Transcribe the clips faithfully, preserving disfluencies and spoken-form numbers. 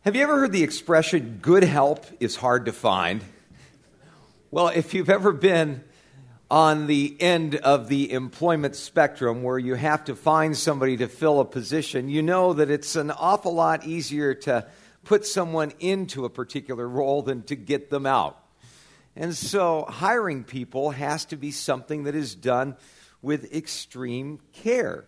Have you ever heard the expression, good help is hard to find? Well, if you've ever been on the end of the employment spectrum where you have to find somebody to fill a position, you know that it's an awful lot easier to put someone into a particular role than to get them out. And so hiring people has to be something that is done with extreme care.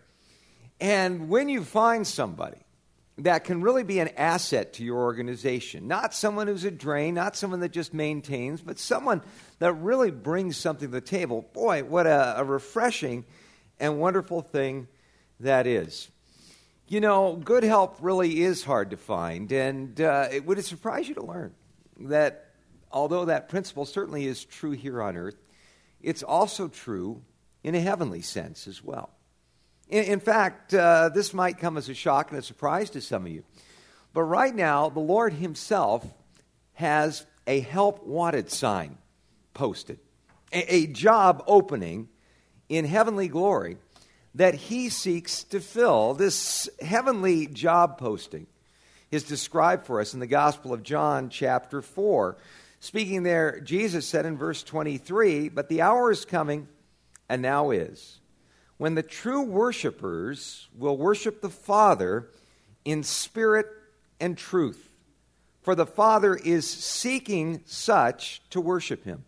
And when you find somebody that can really be an asset to your organization, not someone who's a drain, not someone that just maintains, but someone that really brings something to the table, boy, what a, a refreshing and wonderful thing that is. You know, good help really is hard to find, and uh, it would surprise you to learn that although that principle certainly is true here on earth, it's also true in a heavenly sense as well. In, in fact, uh, this might come as a shock and a surprise to some of you, but right now, the Lord himself has a help wanted sign posted, a, a job opening in heavenly glory that he seeks to fill. This heavenly job posting is described for us in the Gospel of John chapter four. Speaking there, Jesus said in verse twenty-three, "But the hour is coming, and now is, when the true worshipers will worship the Father in spirit and truth. For the Father is seeking such to worship him.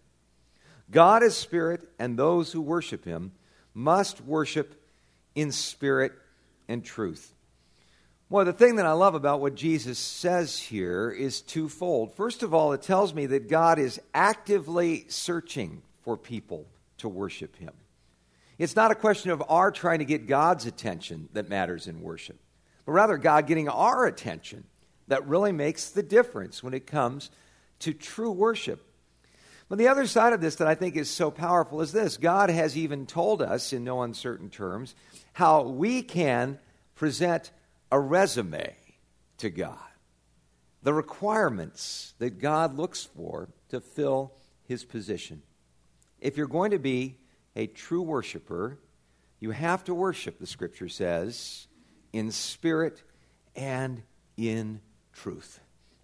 God is spirit, and those who worship him must worship in spirit and truth." Well, the thing that I love about what Jesus says here is twofold. First of all, it tells me that God is actively searching for people to worship him. It's not a question of our trying to get God's attention that matters in worship, but rather God getting our attention that really makes the difference when it comes to true worship. But the other side of this that I think is so powerful is this. God has even told us in no uncertain terms how we can present a resume to God, the requirements that God looks for to fill his position. If you're going to be a true worshiper, you have to worship, the Scripture says, in spirit and in truth.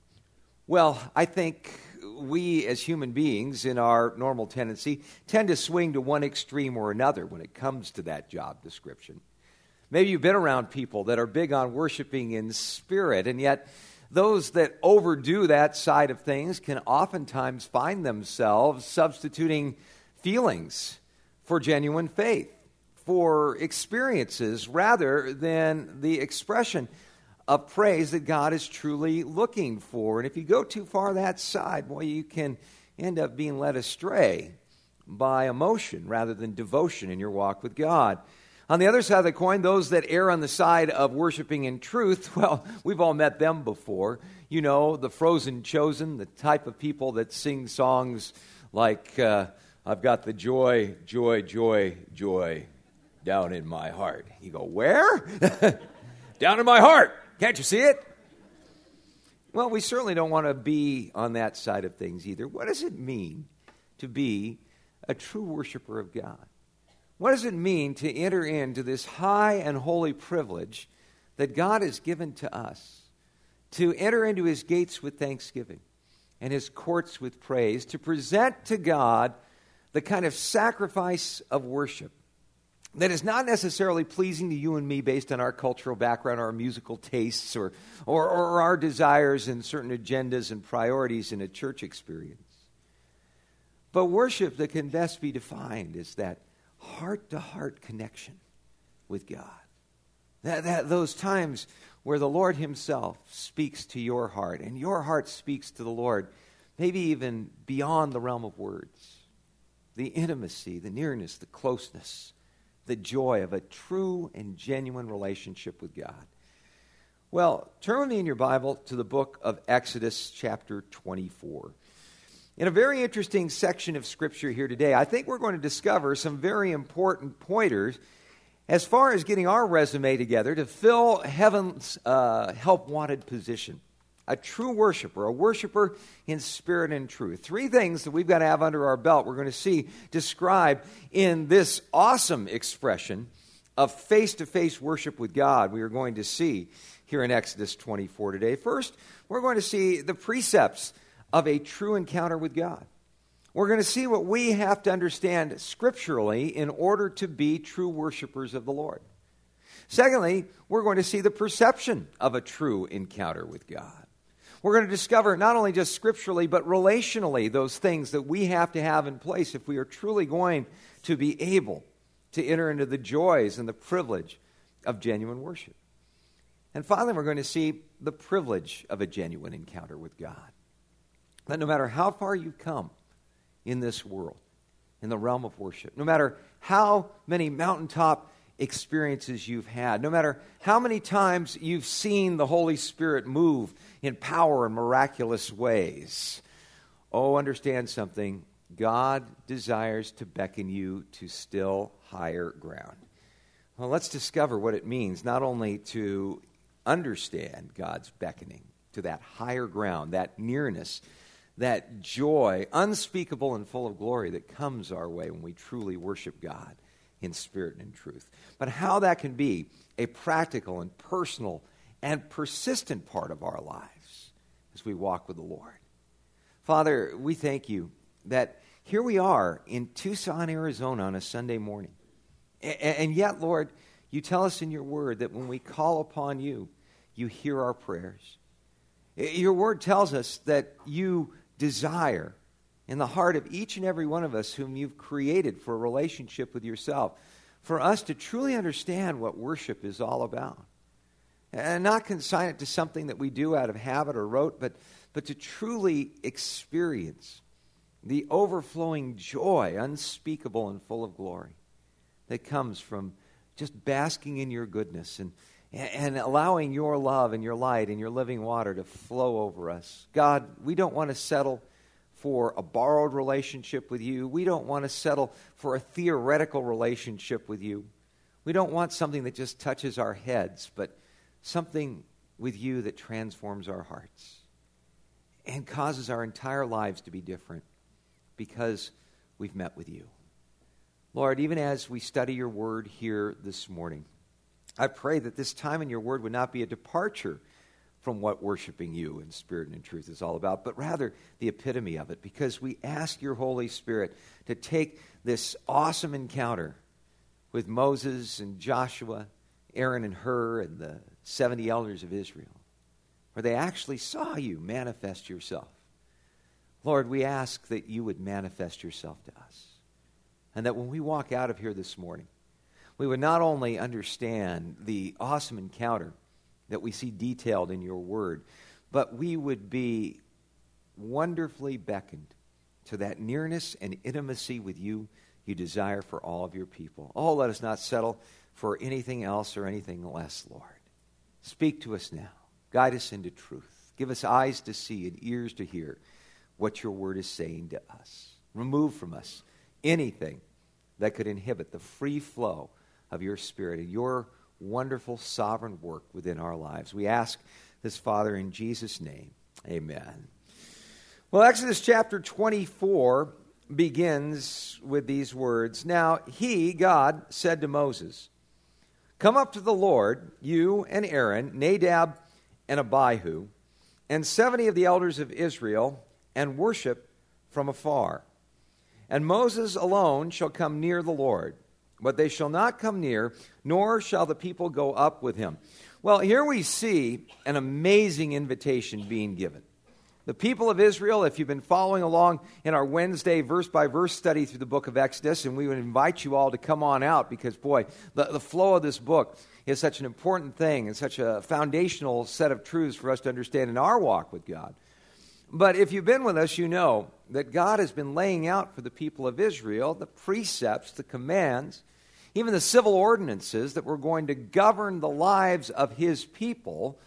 Well, I think we as human beings in our normal tendency tend to swing to one extreme or another when it comes to that job description. Maybe you've been around people that are big on worshiping in spirit, and yet those that overdo that side of things can oftentimes find themselves substituting feelings for genuine faith, for experiences rather than the expression of praise that God is truly looking for. And if you go too far that side, boy, you can end up being led astray by emotion rather than devotion in your walk with God. On the other side of the coin, those that err on the side of worshiping in truth, well, we've all met them before. You know, the frozen chosen, the type of people that sing songs like, uh, I've got the joy, joy, joy, joy down in my heart. You go, where? Down in my heart. Can't you see it? Well, we certainly don't want to be on that side of things either. What does it mean to be a true worshiper of God? What does it mean to enter into this high and holy privilege that God has given to us? To enter into his gates with thanksgiving and his courts with praise, to present to God the kind of sacrifice of worship that is not necessarily pleasing to you and me based on our cultural background, our musical tastes, or, or, or our desires and certain agendas and priorities in a church experience. But worship that can best be defined is that heart-to-heart connection with God. That, that those times where the Lord himself speaks to your heart and your heart speaks to the Lord, maybe even beyond the realm of words. The intimacy, the nearness, the closeness, the joy of a true and genuine relationship with God. Well, turn with me in your Bible to the book of Exodus chapter twenty-four. In a very interesting section of Scripture here today, I think we're going to discover some very important pointers as far as getting our resume together to fill heaven's uh, help-wanted position. A true worshiper, a worshiper in spirit and truth. Three things that we've got to have under our belt we're going to see described in this awesome expression of face-to-face worship with God we are going to see here in Exodus twenty-four today. First, we're going to see the precepts of a true encounter with God. We're going to see what we have to understand scripturally in order to be true worshipers of the Lord. Secondly, we're going to see the perception of a true encounter with God. We're going to discover not only just scripturally, but relationally those things that we have to have in place if we are truly going to be able to enter into the joys and the privilege of genuine worship. And finally, we're going to see the privilege of a genuine encounter with God. That no matter how far you've come in this world, in the realm of worship, no matter how many mountaintop experiences you've had, no matter how many times you've seen the Holy Spirit move in power and miraculous ways, oh, understand something. God desires to beckon you to still higher ground. Well, let's discover what it means not only to understand God's beckoning to that higher ground, that nearness, that joy, unspeakable and full of glory that comes our way when we truly worship God in spirit and in truth. But how that can be a practical and personal and persistent part of our lives as we walk with the Lord. Father, we thank you that here we are in Tucson, Arizona on a Sunday morning. And yet, Lord, you tell us in your word that when we call upon you, you hear our prayers. Your word tells us that you desire in the heart of each and every one of us whom you've created for a relationship with yourself, for us to truly understand what worship is all about. And not consign it to something that we do out of habit or rote, but, but to truly experience the overflowing joy, unspeakable and full of glory, that comes from just basking in your goodness and, and allowing your love and your light and your living water to flow over us. God, we don't want to settle for a borrowed relationship with you. We don't want to settle for a theoretical relationship with you. We don't want something that just touches our heads, but something with you that transforms our hearts and causes our entire lives to be different because we've met with you. Lord, even as we study your word here this morning, I pray that this time in your word would not be a departure from what worshiping you in spirit and in truth is all about, but rather the epitome of it, because we ask your Holy Spirit to take this awesome encounter with Moses and Joshua, Aaron and Hur, and the seventy elders of Israel, where they actually saw you manifest yourself. Lord, we ask that you would manifest yourself to us, and that when we walk out of here this morning, we would not only understand the awesome encounter that we see detailed in your word, but we would be wonderfully beckoned to that nearness and intimacy with you you desire for all of your people. Oh, let us not settle for anything else or anything less, Lord. Speak to us now. Guide us into truth. Give us eyes to see and ears to hear what your word is saying to us. Remove from us anything that could inhibit the free flow of your Spirit and your wonderful sovereign work within our lives. We ask this, Father, in Jesus' name. Amen. Well, Exodus chapter twenty-four begins with these words. Now, he, God, said to Moses, "Come up to the Lord, you and Aaron, Nadab and Abihu, and seventy of the elders of Israel, and worship from afar. And Moses alone shall come near the Lord, but they shall not come near, nor shall the people go up with him." Well, here we see an amazing invitation being given. The people of Israel, if you've been following along in our Wednesday verse-by-verse study through the book of Exodus, and we would invite you all to come on out because, boy, the, the flow of this book is such an important thing and such a foundational set of truths for us to understand in our walk with God. But if you've been with us, you know that God has been laying out for the people of Israel the precepts, the commands, even the civil ordinances that were going to govern the lives of his people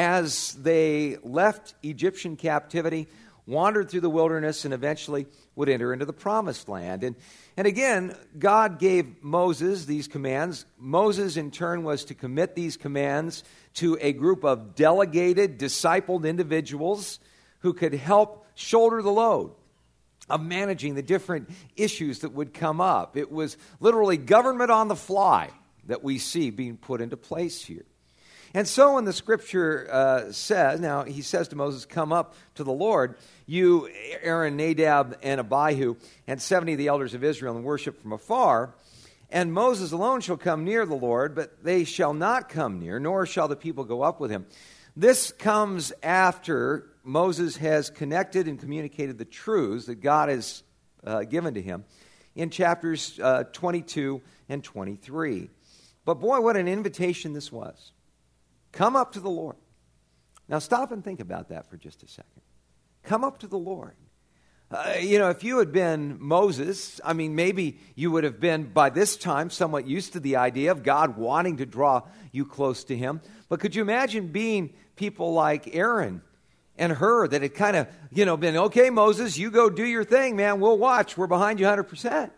as they left Egyptian captivity, wandered through the wilderness, and eventually would enter into the promised land. And, and again, God gave Moses these commands. Moses, in turn, was to commit these commands to a group of delegated, discipled individuals who could help shoulder the load of managing the different issues that would come up. It was literally government on the fly that we see being put into place here. And so when the scripture uh, says, now he says to Moses, come up to the Lord, you, Aaron, Nadab, and Abihu, and seventy of the elders of Israel, and worship from afar. And Moses alone shall come near the Lord, but they shall not come near, nor shall the people go up with him. This comes after Moses has connected and communicated the truths that God has uh, given to him in chapters uh, twenty-two and twenty-three. But boy, what an invitation this was. Come up to the Lord. Now stop and think about that for just a second. Come up to the Lord. Uh, you know, if you had been Moses, I mean, maybe you would have been by this time somewhat used to the idea of God wanting to draw you close to him. But could you imagine being people like Aaron and Hur that had kind of, you know, been, okay, Moses, you go do your thing, man. We'll watch. We're behind you one hundred percent.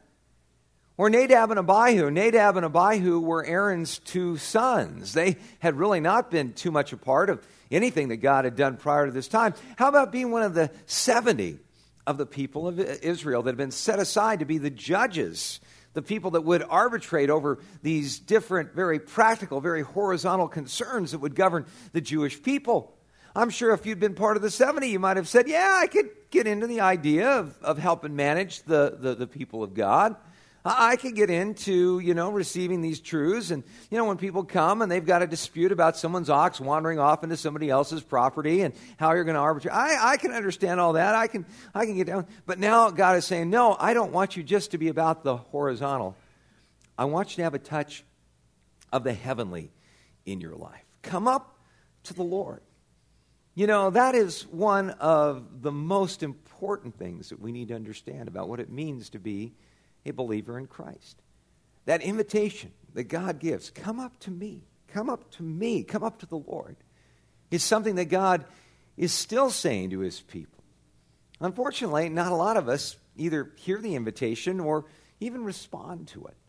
Or Nadab and Abihu. Nadab and Abihu were Aaron's two sons. They had really not been too much a part of anything that God had done prior to this time. How about being one of the seventy of the people of Israel that had been set aside to be the judges, the people that would arbitrate over these different, very practical, very horizontal concerns that would govern the Jewish people? I'm sure if you'd been part of the seventy, you might have said, yeah, I could get into the idea of, of helping manage the, the, the people of God. I could get into, you know, receiving these truths. And, you know, when people come and they've got a dispute about someone's ox wandering off into somebody else's property and how you're going to arbitrate, I, I can understand all that. I can, I can get down. But now God is saying, no, I don't want you just to be about the horizontal. I want you to have a touch of the heavenly in your life. Come up to the Lord. You know, that is one of the most important things that we need to understand about what it means to be a believer in Christ. That invitation that God gives, come up to me, come up to me, come up to the Lord, is something that God is still saying to his people. Unfortunately, not a lot of us either hear the invitation or even respond to it.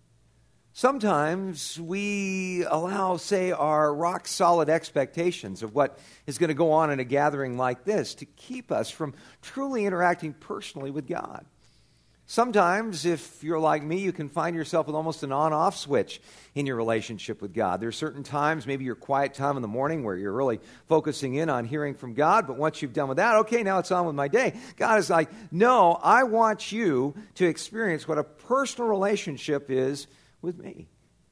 Sometimes we allow, say, our rock-solid expectations of what is going to go on in a gathering like this to keep us from truly interacting personally with God. Sometimes, if you're like me, you can find yourself with almost an on-off switch in your relationship with God. There are certain times, maybe your quiet time in the morning, where you're really focusing in on hearing from God, but once you've done with that, okay, now it's on with my day. God is like, no, I want you to experience what a personal relationship is with me.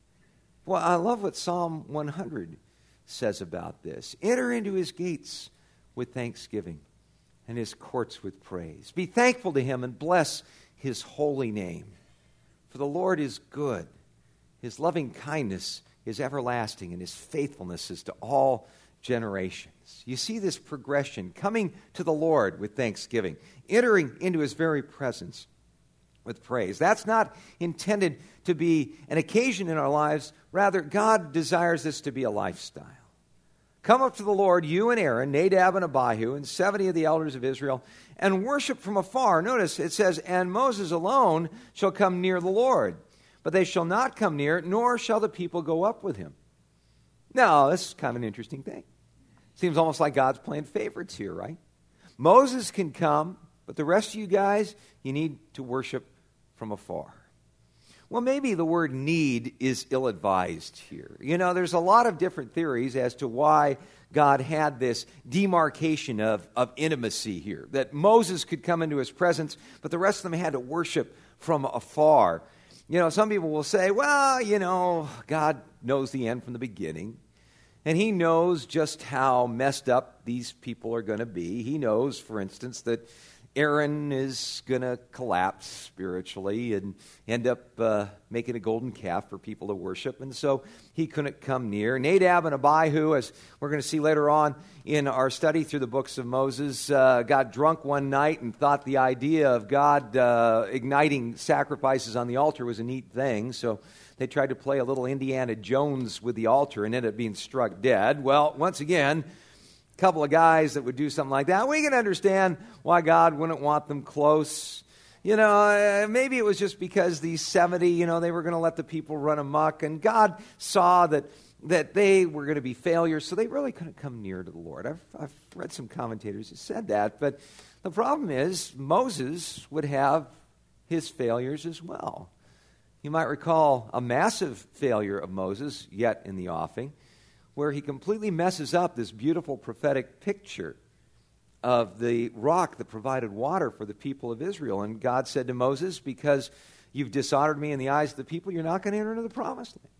Well, I love what Psalm one hundred says about this. Enter into his gates with thanksgiving and his courts with praise. Be thankful to him and bless his holy name. For the Lord is good. His loving kindness is everlasting, and his faithfulness is to all generations. You see this progression, coming to the Lord with thanksgiving, entering into his very presence with praise. That's not intended to be an occasion in our lives. Rather, God desires this to be a lifestyle. Come up to the Lord, you and Aaron, Nadab and Abihu, and seventy of the elders of Israel, and worship from afar. Notice it says, and Moses alone shall come near the Lord, but they shall not come near, nor shall the people go up with him. Now, this is kind of an interesting thing. Seems almost like God's playing favorites here, right? Moses can come, but the rest of you guys, you need to worship from afar. Well, maybe the word need is ill-advised here. You know, there's a lot of different theories as to why God had this demarcation of, of intimacy here, that Moses could come into his presence, but the rest of them had to worship from afar. You know, some people will say, well, you know, God knows the end from the beginning, and he knows just how messed up these people are going to be. He knows, for instance, that Aaron is going to collapse spiritually and end up uh, making a golden calf for people to worship. And so he couldn't come near. Nadab and Abihu, as we're going to see later on in our study through the books of Moses, uh, got drunk one night and thought the idea of God uh, igniting sacrifices on the altar was a neat thing. So they tried to play a little Indiana Jones with the altar and ended up being struck dead. Well, once again, couple of guys that would do something like that, we can understand why God wouldn't want them close. You know, uh, maybe it was just because these seventy, you know, they were going to let the people run amok, and God saw that that they were going to be failures, so they really couldn't come near to the Lord. I've, I've read some commentators who said that, but the problem is Moses would have his failures as well. You might recall a massive failure of Moses, yet in the offing, where he completely messes up this beautiful prophetic picture of the rock that provided water for the people of Israel. And God said to Moses, because you've dishonored me in the eyes of the people, you're not going to enter into the promised land.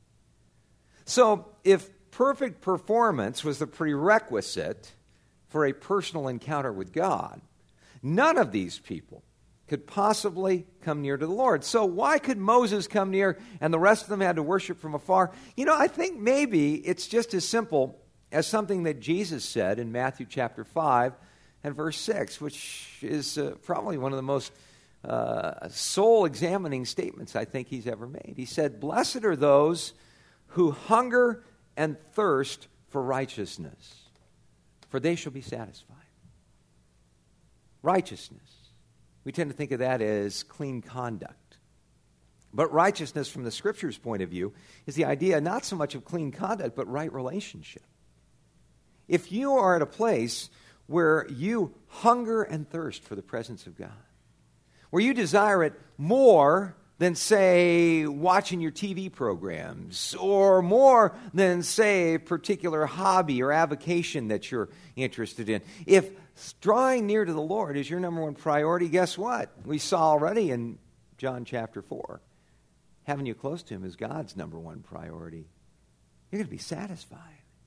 So if perfect performance was the prerequisite for a personal encounter with God, none of these people could possibly come near to the Lord. So why could Moses come near and the rest of them had to worship from afar? You know, I think maybe it's just as simple as something that Jesus said in Matthew chapter five and verse six, which is uh, probably one of the most uh, soul-examining statements I think he's ever made. He said, "Blessed are those who hunger and thirst for righteousness, for they shall be satisfied." Righteousness. We tend to think of that as clean conduct. But righteousness from the Scripture's point of view is the idea not so much of clean conduct, but right relationship. If you are at a place where you hunger and thirst for the presence of God, where you desire it more than, say, watching your T V programs, or more than, say, a particular hobby or avocation that you're interested in. If drawing near to the Lord is your number one priority, guess what? We saw already in John chapter four. Having you close to Him is God's number one priority. You're going to be satisfied.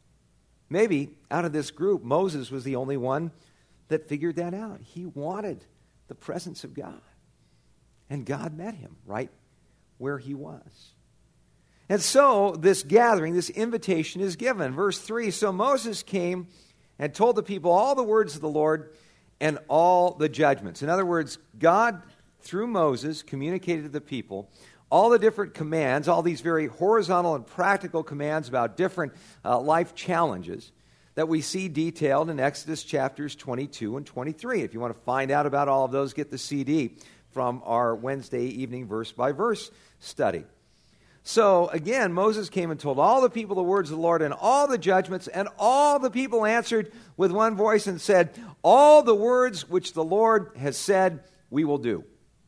Maybe out of this group, Moses was the only one that figured that out. He wanted the presence of God. And God met him right where he was. And so this gathering, this invitation is given. Verse three, so Moses came and told the people all the words of the Lord and all the judgments. In other words, God, through Moses, communicated to the people all the different commands, all these very horizontal and practical commands about different uh, life challenges that we see detailed in Exodus chapters twenty-two and twenty-three. If you want to find out about all of those, get the C D from our Wednesday evening verse-by-verse study. So, again, Moses came and told all the people the words of the Lord and all the judgments, and all the people answered with one voice and said, all the words which the Lord has said, we will do.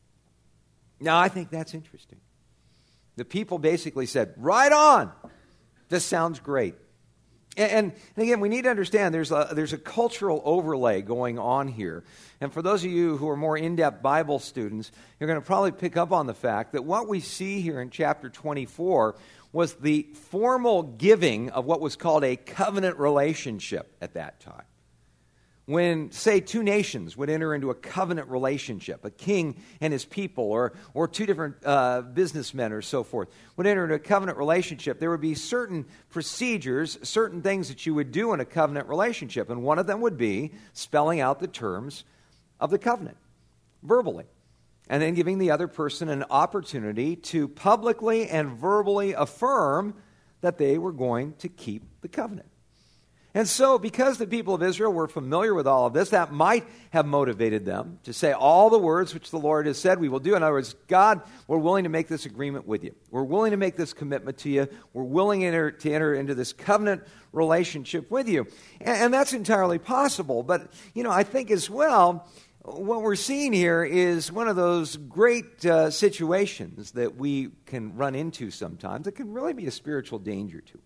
Now, I think that's interesting. The people basically said, right on. This sounds great. And, and, and again, we need to understand there's a, there's a cultural overlay going on here. And for those of you who are more in-depth Bible students, you're going to probably pick up on the fact that what we see here in chapter twenty-four was the formal giving of what was called a covenant relationship at that time. When, say, two nations would enter into a covenant relationship, a king and his people, or or two different uh, businessmen or so forth, would enter into a covenant relationship, there would be certain procedures, certain things that you would do in a covenant relationship. And one of them would be spelling out the terms of the covenant, verbally. And then giving the other person an opportunity to publicly and verbally affirm that they were going to keep the covenant. And so, because the people of Israel were familiar with all of this, that might have motivated them to say all the words which the Lord has said we will do. In other words, God, we're willing to make this agreement with you. We're willing to make this commitment to you. We're willing to enter, to enter into this covenant relationship with you. And, and that's entirely possible. But, you know, I think as well, what we're seeing here is one of those great uh, situations that we can run into sometimes that can really be a spiritual danger to us.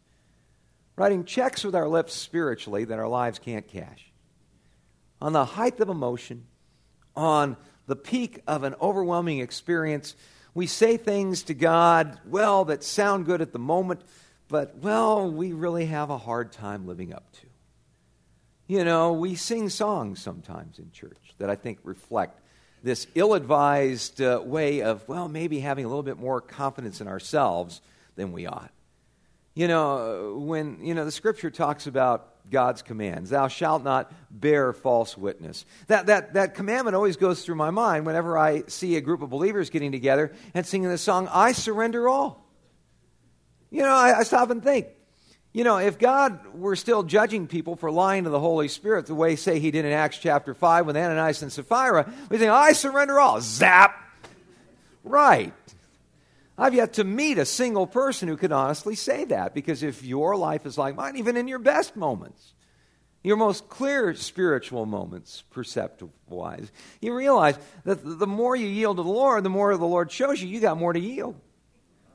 Writing checks with our lips spiritually that our lives can't cash. On the height of emotion, on the peak of an overwhelming experience, we say things to God, well, that sound good at the moment, but, well, we really have a hard time living up to. You know, we sing songs sometimes in church that I think reflect this ill-advised uh, way of, well, maybe having a little bit more confidence in ourselves than we ought. You know, when, you know, the Scripture talks about God's commands, thou shalt not bear false witness. That, that, that commandment always goes through my mind whenever I see a group of believers getting together and singing the song, I surrender all. You know, I, I stop and think, you know, if God were still judging people for lying to the Holy Spirit the way, say, he did in Acts chapter five with Ananias and Sapphira, we'd say, I surrender all. Zap! Right. I've yet to meet a single person who could honestly say that, because if your life is like mine, even in your best moments, your most clear spiritual moments, perceptive-wise, you realize that the more you yield to the Lord, the more the Lord shows you, you got more to yield.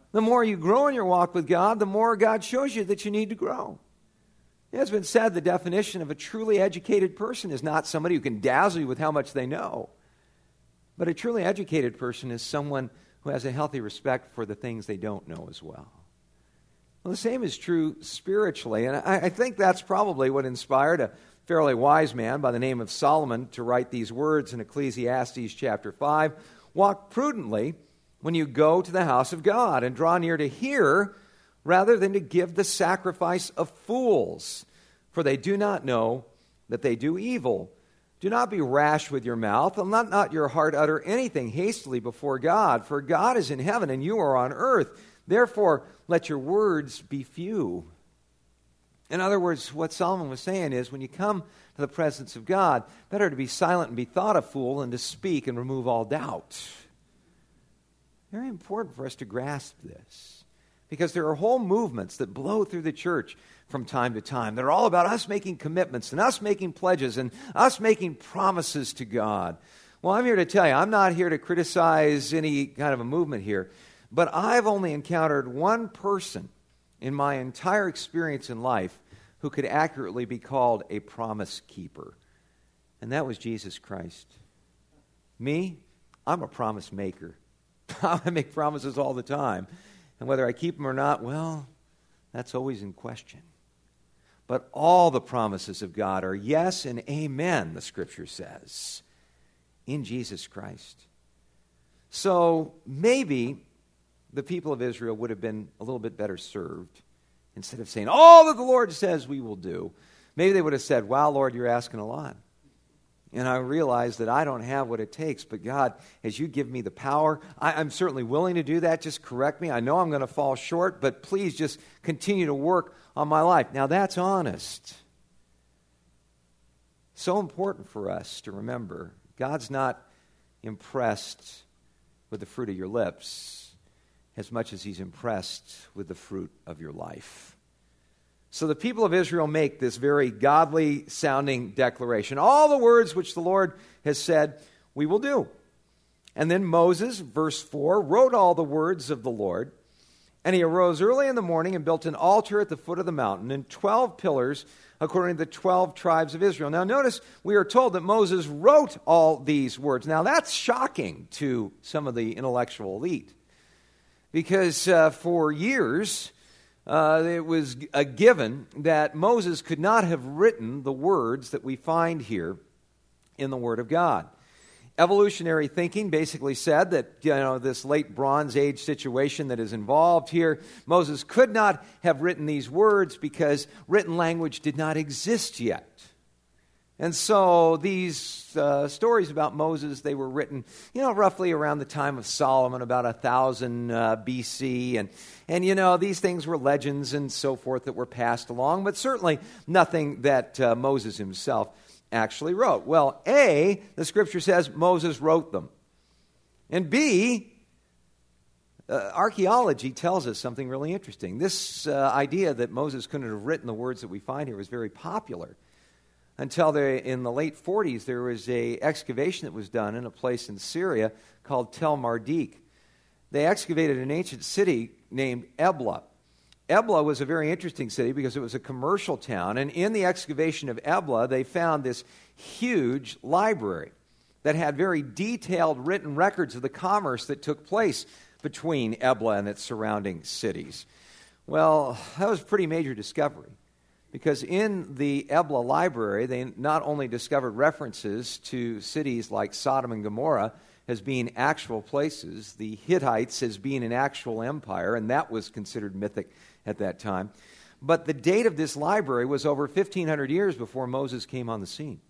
The more you grow in your walk with God, the more God shows you that you need to grow. It has been said the definition of a truly educated person is not somebody who can dazzle you with how much they know, but a truly educated person is someone who has a healthy respect for the things they don't know as well. Well, the same is true spiritually, and I, I think that's probably what inspired a fairly wise man by the name of Solomon to write these words in Ecclesiastes chapter five. Walk prudently when you go to the house of God, and draw near to hear rather than to give the sacrifice of fools, for they do not know that they do evil. Do not be rash with your mouth, and let not your heart utter anything hastily before God, for God is in heaven and you are on earth. Therefore, let your words be few. In other words, what Solomon was saying is, when you come to the presence of God, better to be silent and be thought a fool than to speak and remove all doubt. Very important for us to grasp this, because there are whole movements that blow through the church from time to time. They're all about us making commitments and us making pledges and us making promises to God. Well, I'm here to tell you, I'm not here to criticize any kind of a movement here, but I've only encountered one person in my entire experience in life who could accurately be called a promise keeper, and that was Jesus Christ. Me, I'm a promise maker. I make promises all the time. And whether I keep them or not, well, that's always in question. But all the promises of God are yes and amen, the Scripture says, in Jesus Christ. So maybe the people of Israel would have been a little bit better served. Instead of saying, all that the Lord says we will do, maybe they would have said, wow, Lord, you're asking a lot. And I realize that I don't have what it takes, but God, as you give me the power, I, I'm certainly willing to do that. Just correct me. I know I'm going to fall short, but please just continue to work on my life. Now, that's honest. So important for us to remember, God's not impressed with the fruit of your lips as much as he's impressed with the fruit of your life. So the people of Israel make this very godly-sounding declaration. All the words which the Lord has said, we will do. And then Moses, verse four, wrote all the words of the Lord. And he arose early in the morning and built an altar at the foot of the mountain and twelve pillars according to the twelve tribes of Israel. Now notice, we are told that Moses wrote all these words. Now that's shocking to some of the intellectual elite. Because uh, for years... Uh, it was a given that Moses could not have written the words that we find here in the Word of God. Evolutionary thinking basically said that, you know, this late Bronze Age situation that is involved here, Moses could not have written these words because written language did not exist yet. And so these uh, stories about Moses, they were written, you know, roughly around the time of Solomon, about one thousand uh, B C. And, and, you know, these things were legends and so forth that were passed along, but certainly nothing that uh, Moses himself actually wrote. Well, A, the Scripture says Moses wrote them. And B, uh, archaeology tells us something really interesting. This uh, idea that Moses couldn't have written the words that we find here was very popular. Until they, in the late forties, there was a excavation that was done in a place in Syria called Tel Mardik. They excavated an ancient city named Ebla. Ebla was a very interesting city because it was a commercial town, and in the excavation of Ebla, they found this huge library that had very detailed written records of the commerce that took place between Ebla and its surrounding cities. Well, that was a pretty major discovery. Because in the Ebla library, they not only discovered references to cities like Sodom and Gomorrah as being actual places, the Hittites as being an actual empire, and that was considered mythic at that time, but the date of this library was over fifteen hundred years before Moses came on the scene.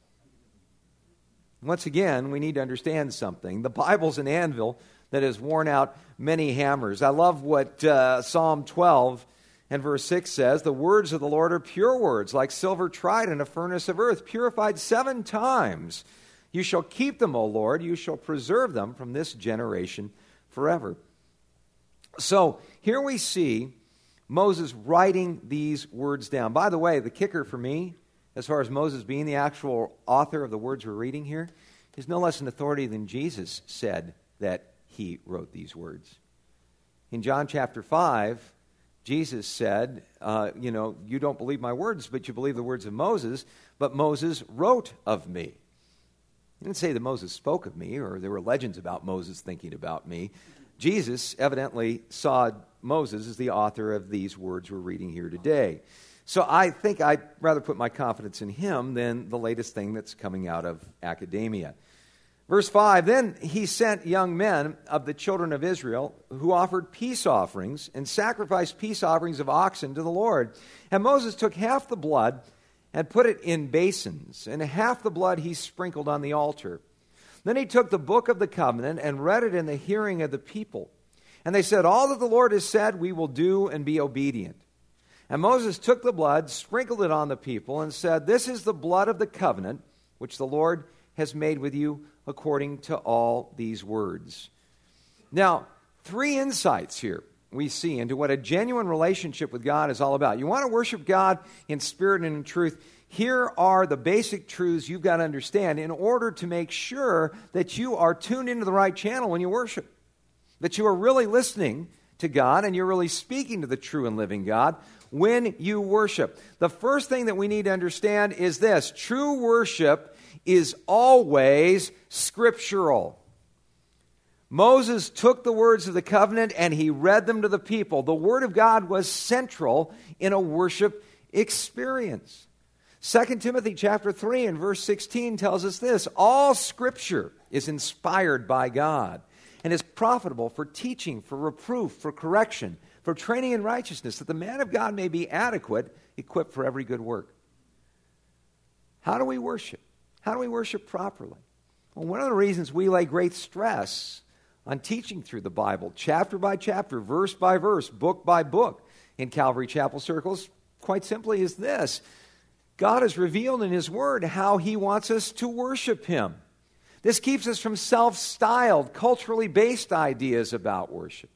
Once again, we need to understand something. The Bible's an anvil that has worn out many hammers. I love what uh, Psalm twelve and verse six says, the words of the Lord are pure words, like silver tried in a furnace of earth, purified seven times. You shall keep them, O Lord. You shall preserve them from this generation forever. So here we see Moses writing these words down. By the way, the kicker for me, as far as Moses being the actual author of the words we're reading here, is no less an authority than Jesus said that he wrote these words. In John chapter five, Jesus said, uh, you know, you don't believe my words, but you believe the words of Moses, but Moses wrote of me. He didn't say that Moses spoke of me, or there were legends about Moses thinking about me. Jesus evidently saw Moses as the author of these words we're reading here today. So I think I'd rather put my confidence in him than the latest thing that's coming out of academia. Verse five, then he sent young men of the children of Israel who offered peace offerings and sacrificed peace offerings of oxen to the Lord. And Moses took half the blood and put it in basins, and half the blood he sprinkled on the altar. Then he took the book of the covenant and read it in the hearing of the people. And they said, all that the Lord has said we will do and be obedient. And Moses took the blood, sprinkled it on the people, and said, this is the blood of the covenant which the Lord has made with you according to all these words. Now, three insights here we see into what a genuine relationship with God is all about. You want to worship God in spirit and in truth. Here are the basic truths you've got to understand in order to make sure that you are tuned into the right channel when you worship, that you are really listening to God and you're really speaking to the true and living God when you worship. The first thing that we need to understand is this: true worship is always scriptural. Moses took the words of the covenant and he read them to the people. The Word of God was central in a worship experience. Second Timothy chapter three and verse sixteen tells us this: all Scripture is inspired by God and is profitable for teaching, for reproof, for correction, for training in righteousness, that the man of God may be adequate, equipped for every good work. How do we worship? How do we worship properly? Well, one of the reasons we lay great stress on teaching through the Bible, chapter by chapter, verse by verse, book by book, in Calvary Chapel circles, quite simply is this: God has revealed in His Word how He wants us to worship Him. This keeps us from self-styled, culturally based ideas about worship.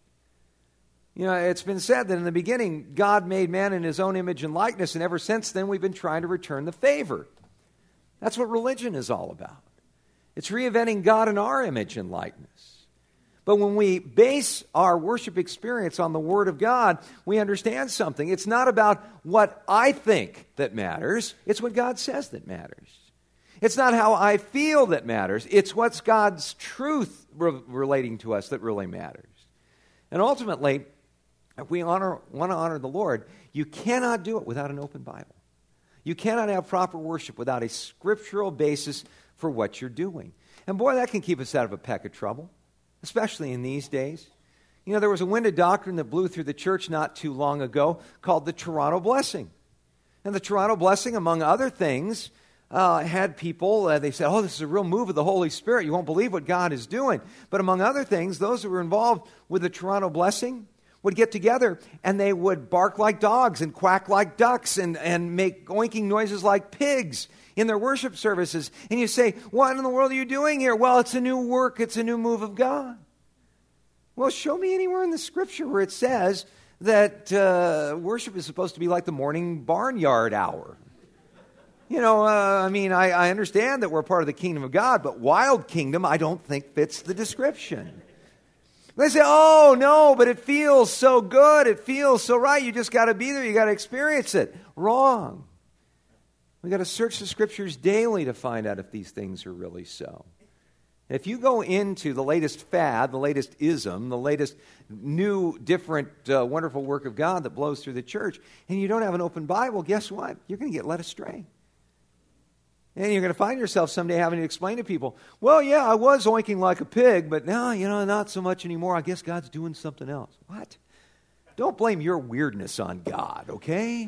You know, it's been said that in the beginning, God made man in His own image and likeness, and ever since then we've been trying to return the favor. That's what religion is all about. It's reinventing God in our image and likeness. But when we base our worship experience on the Word of God, we understand something. It's not about what I think that matters. It's what God says that matters. It's not how I feel that matters. It's what's God's truth re- relating to us that really matters. And ultimately, if we honor, want to honor the Lord, you cannot do it without an open Bible. You cannot have proper worship without a scriptural basis for what you're doing. And boy, that can keep us out of a peck of trouble, especially in these days. You know, there was a wind of doctrine that blew through the church not too long ago called the Toronto Blessing. And the Toronto Blessing, among other things, uh, had people, uh, they said, oh, this is a real move of the Holy Spirit. You won't believe what God is doing. But among other things, those who were involved with the Toronto Blessing would get together and they would bark like dogs and quack like ducks and, and make oinking noises like pigs in their worship services. And you say, what in the world are you doing here? Well, it's a new work. It's a new move of God. Well, show me anywhere in the Scripture where it says that uh, worship is supposed to be like the morning barnyard hour. You know, uh, I mean, I, I understand that we're part of the kingdom of God, but wild kingdom I don't think fits the description. They say, oh, no, but it feels so good. It feels so right. You just got to be there. You got to experience it. Wrong. We got to search the Scriptures daily to find out if these things are really so. If you go into the latest fad, the latest ism, the latest new, different, uh, wonderful work of God that blows through the church, and you don't have an open Bible, guess what? You're going to get led astray. And you're going to find yourself someday having to explain to people, well, yeah, I was oinking like a pig, but now, you know, not so much anymore. I guess God's doing something else. What? Don't blame your weirdness on God, okay?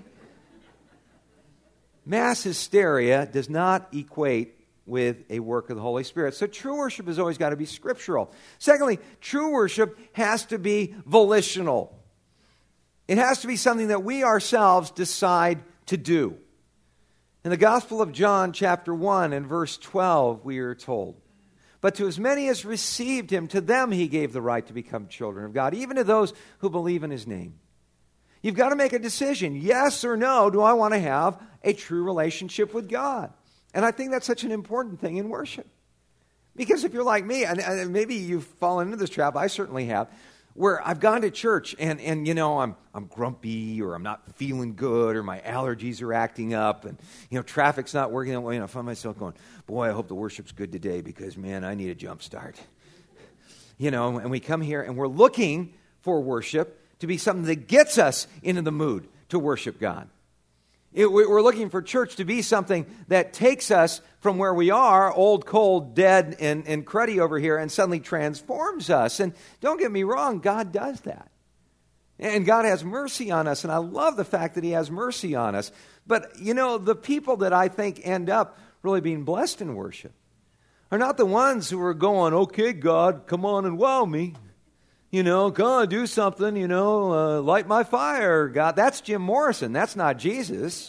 Mass hysteria does not equate with a work of the Holy Spirit. So true worship has always got to be scriptural. Secondly, true worship has to be volitional. It has to be something that we ourselves decide to do. In the Gospel of John, chapter one and verse twelve, we are told, but to as many as received Him, to them He gave the right to become children of God, even to those who believe in His name. You've got to make a decision, yes or no, do I want to have a true relationship with God? And I think that's such an important thing in worship. Because if you're like me, and, and maybe you've fallen into this trap, I certainly have, where I've gone to church and, and you know, I'm I'm grumpy or I'm not feeling good or my allergies are acting up and, you know, traffic's not working that way, and I find myself going, boy, I hope the worship's good today because, man, I need a jump start. You know, and we come here and we're looking for worship to be something that gets us into the mood to worship God. It, we're looking for church to be something that takes us from where we are, old, cold, dead, and, and cruddy over here, and suddenly transforms us. And don't get me wrong, God does that. And God has mercy on us, and I love the fact that He has mercy on us. But, you know, the people that I think end up really being blessed in worship are not the ones who are going, okay, God, come on and wow me. You know, God, do something, you know, uh, light my fire, God. That's Jim Morrison. That's not Jesus.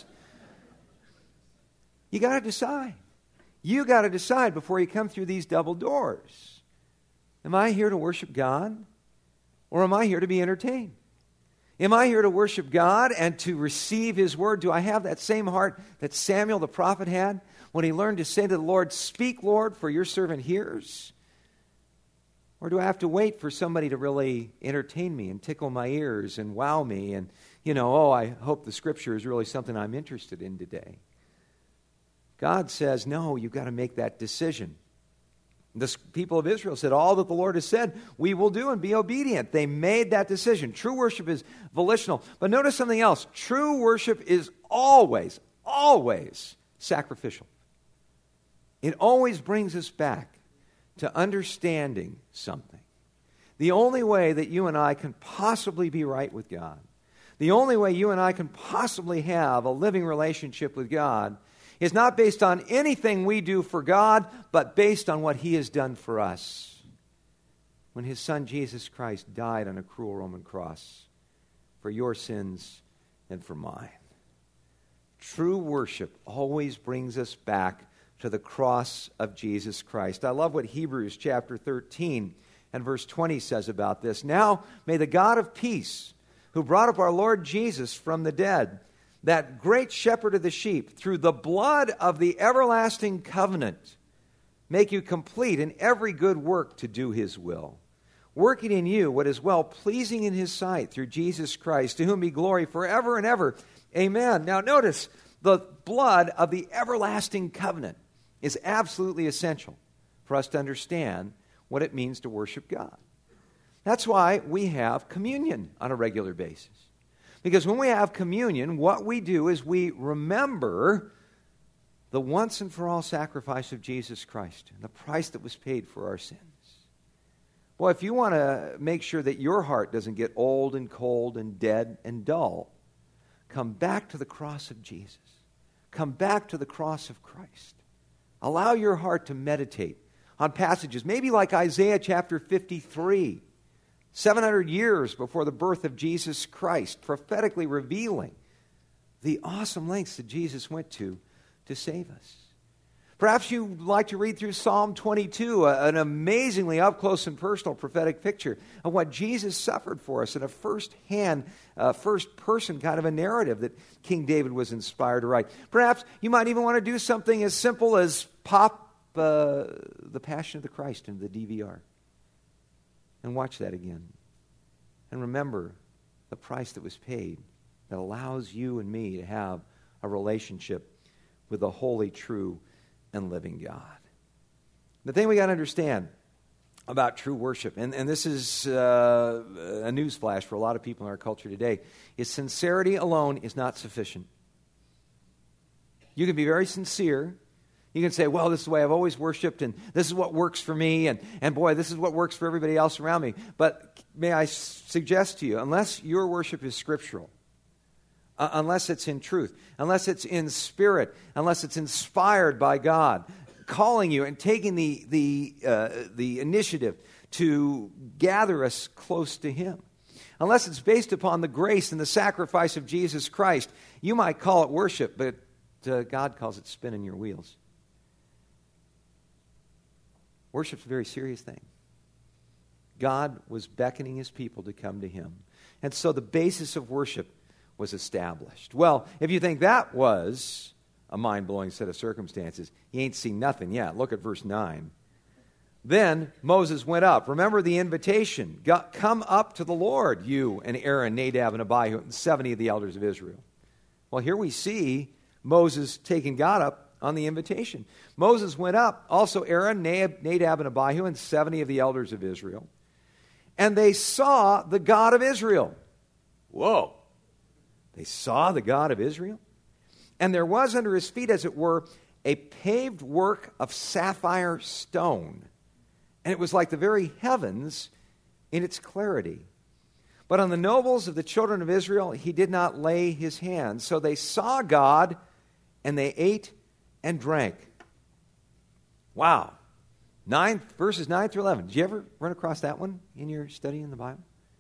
You got to decide. You got to decide before you come through these double doors. Am I here to worship God, or am I here to be entertained? Am I here to worship God and to receive His word? Do I have that same heart that Samuel the prophet had when he learned to say to the Lord, speak, Lord, for your servant hears? Or do I have to wait for somebody to really entertain me and tickle my ears and wow me and, you know, oh, I hope the Scripture is really something I'm interested in today? God says, no, you've got to make that decision. The people of Israel said, all that the Lord has said, we will do and be obedient. They made that decision. True worship is volitional. But notice something else. True worship is always, always sacrificial. It always brings us back to understanding something. The only way that you and I can possibly be right with God, the only way you and I can possibly have a living relationship with God is not based on anything we do for God, but based on what He has done for us. When His Son Jesus Christ died on a cruel Roman cross for your sins and for mine. True worship always brings us back to the cross of Jesus Christ. I love what Hebrews chapter thirteen and verse twenty says about this. Now may the God of peace, who brought up our Lord Jesus from the dead, that great shepherd of the sheep, through the blood of the everlasting covenant, make you complete in every good work to do His will, working in you what is well pleasing in His sight through Jesus Christ, to whom be glory forever and ever. Amen. Now notice, the blood of the everlasting covenant is absolutely essential for us to understand what it means to worship God. That's why we have communion on a regular basis. Because when we have communion, what we do is we remember the once and for all sacrifice of Jesus Christ and the price that was paid for our sins. Boy, if you want to make sure that your heart doesn't get old and cold and dead and dull, come back to the cross of Jesus. Come back to the cross of Christ. Allow your heart to meditate on passages, maybe like Isaiah chapter fifty-three, seven hundred years before the birth of Jesus Christ, prophetically revealing the awesome lengths that Jesus went to to save us. Perhaps you'd like to read through Psalm twenty-two, an amazingly up-close and personal prophetic picture of what Jesus suffered for us in a first-hand, uh, first-person kind of a narrative that King David was inspired to write. Perhaps you might even want to do something as simple as pop uh, the Passion of the Christ into the D V R and watch that again. And remember the price that was paid that allows you and me to have a relationship with the holy, true, and living God. The thing we got to understand about true worship, and, and this is uh, a newsflash for a lot of people in our culture today, is sincerity alone is not sufficient. You can be very sincere. You can say, well, this is the way I've always worshiped, and this is what works for me, and, and boy, this is what works for everybody else around me. But may I suggest to you, unless your worship is scriptural, Uh, unless it's in truth, unless it's in spirit, unless it's inspired by God, calling you and taking the the uh, the initiative to gather us close to Him, unless it's based upon the grace and the sacrifice of Jesus Christ, you might call it worship, but uh, God calls it spinning your wheels. Worship's a very serious thing. God was beckoning His people to come to Him, and so the basis of worship was established. Well, if you think that was a mind-blowing set of circumstances, you ain't seen nothing yet. Look at verse nine. Then Moses went up. Remember the invitation. God, come up to the Lord, you and Aaron, Nadab, and Abihu, and seventy of the elders of Israel. Well, here we see Moses taking God up on the invitation. Moses went up, also Aaron, Nadab, and Abihu, and seventy of the elders of Israel. And they saw the God of Israel. Whoa. They saw the God of Israel. And there was under his feet, as it were, a paved work of sapphire stone. And it was like the very heavens in its clarity. But on the nobles of the children of Israel, he did not lay his hand. So they saw God, and they ate and drank. Wow. Nine, verses nine through eleven. Did you ever run across that one in your study in the Bible?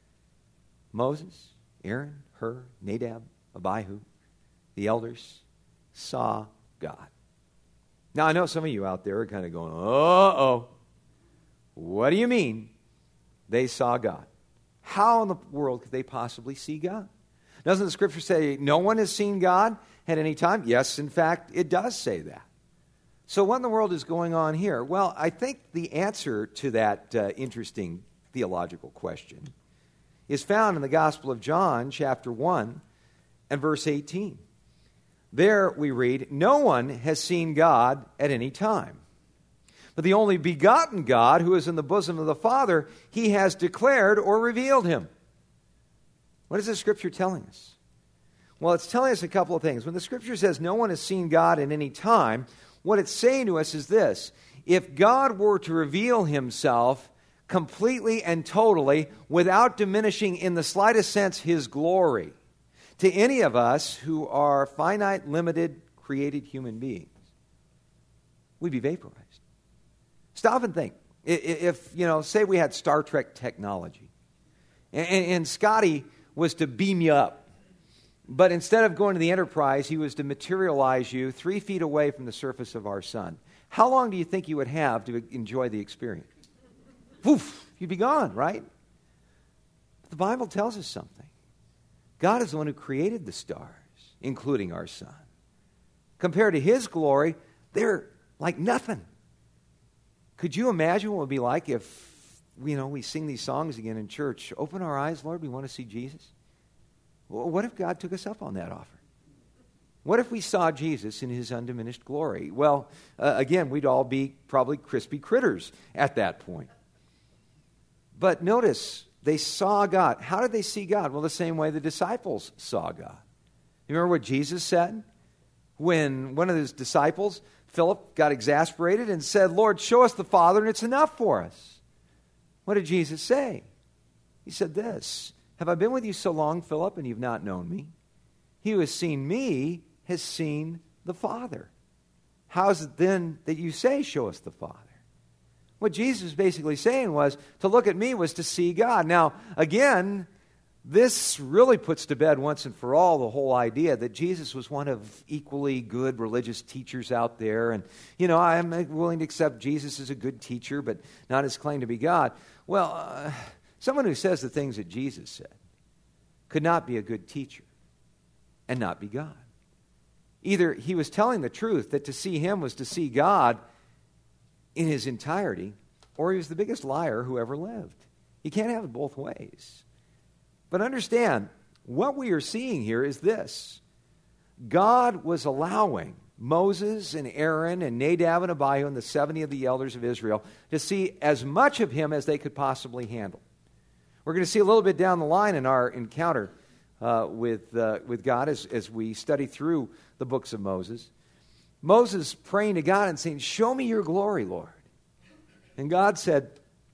Moses, Aaron, Hur, Nadab, Abihu, the elders saw God. Now, I know some of you out there are kind of going, uh-oh. What do you mean they saw God? How in the world could they possibly see God? Doesn't the Scripture say no one has seen God at any time? Yes, in fact, it does say that. So what in the world is going on here? Well, I think the answer to that uh, interesting theological question is found in the Gospel of John, chapter one, and verse eighteen. There we read, no one has seen God at any time. But the only begotten God, who is in the bosom of the Father, he has declared or revealed him. What is the Scripture telling us? Well, it's telling us a couple of things. When the Scripture says no one has seen God at any time, what it's saying to us is this. If God were to reveal himself completely and totally, without diminishing in the slightest sense his glory, to any of us who are finite, limited, created human beings, we'd be vaporized. Stop and think. If, you know, say we had Star Trek technology, and, and Scotty was to beam you up, but instead of going to the Enterprise, he was to materialize you three feet away from the surface of our sun. How long do you think you would have to enjoy the experience? Poof, you'd be gone, right? But the Bible tells us something. God is the one who created the stars, including our sun. Compared to his glory, they're like nothing. Could you imagine what it would be like if, you know, we sing these songs again in church? Open our eyes, Lord, we want to see Jesus. Well, what if God took us up on that offer? What if we saw Jesus in his undiminished glory? Well, uh, again, we'd all be probably crispy critters at that point. But notice, they saw God. How did they see God? Well, the same way the disciples saw God. You remember what Jesus said? When one of his disciples, Philip, got exasperated and said, Lord, show us the Father and it's enough for us. What did Jesus say? He said this, have I been with you so long, Philip, and you've not known me? He who has seen me has seen the Father. How is it then that you say, show us the Father? What Jesus was basically saying was, to look at me was to see God. Now, again, this really puts to bed once and for all the whole idea that Jesus was one of equally good religious teachers out there. And, you know, I'm willing to accept Jesus as a good teacher, but not his claim to be God. Well, uh, someone who says the things that Jesus said could not be a good teacher and not be God. Either he was telling the truth, that to see him was to see God in his entirety, or he was the biggest liar who ever lived. You can't have it both ways. But understand, what we are seeing here is this. God was allowing Moses and Aaron and Nadab and Abihu and the seventy of the elders of Israel to see as much of him as they could possibly handle. We're going to see a little bit down the line in our encounter uh, with, uh, with God as, as we study through the books of Moses. Moses praying to God and saying, show me your glory, Lord. And God said,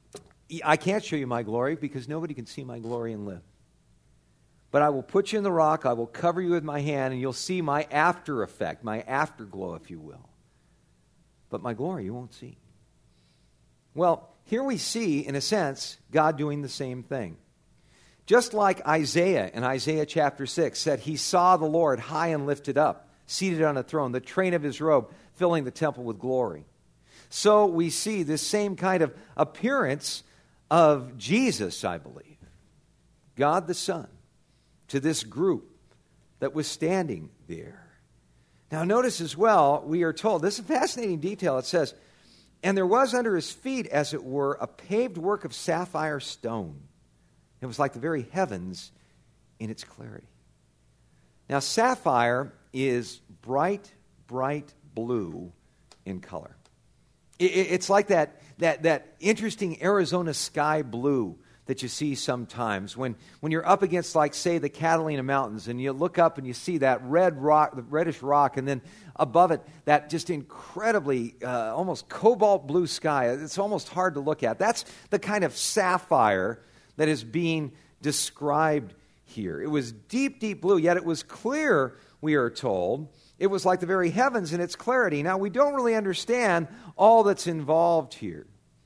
I can't show you my glory because nobody can see my glory and live. But I will put you in the rock, I will cover you with my hand, and you'll see my after effect, my afterglow, if you will. But my glory you won't see. Well, here we see, in a sense, God doing the same thing. Just like Isaiah in Isaiah chapter six said, he saw the Lord high and lifted up, seated on a throne, the train of his robe filling the temple with glory. So we see this same kind of appearance of Jesus, I believe, God the Son, to this group that was standing there. Now notice as well, we are told, this is a fascinating detail, it says, And there was under his feet, as it were, a paved work of sapphire stone. It was like the very heavens in its clarity. Now, sapphire is bright, bright blue in color. It's like that, that, that interesting Arizona sky blue that you see sometimes when, when you're up against, like, say, the Catalina Mountains, and you look up and you see that red rock, the reddish rock, and then above it, that just incredibly, uh, almost cobalt blue sky. It's almost hard to look at. That's the kind of sapphire that is being described here. It was deep, deep blue, yet it was clear, we are told. It was like the very heavens in its clarity. Now, we don't really understand all that's involved here,